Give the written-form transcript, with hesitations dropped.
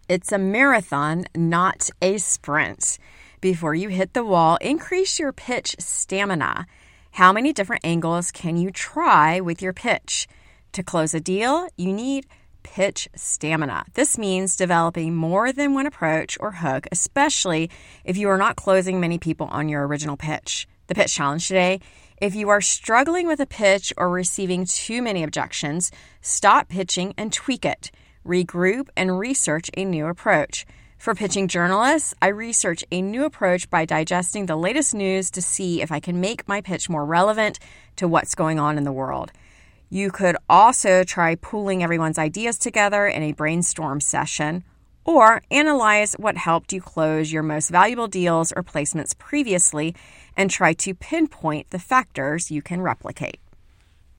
It's a marathon, not a sprint. Before you hit the wall, increase your pitch stamina. How many different angles can you try with your pitch? To close a deal, you need pitch stamina. This means developing more than one approach or hook, especially if you are not closing many people on your original pitch. The pitch challenge today: if you are struggling with a pitch or receiving too many objections, stop pitching and tweak it. Regroup and research a new approach. For pitching journalists, I research a new approach by digesting the latest news to see if I can make my pitch more relevant to what's going on in the world. You could also try pooling everyone's ideas together in a brainstorm session, or analyze what helped you close your most valuable deals or placements previously and try to pinpoint the factors you can replicate.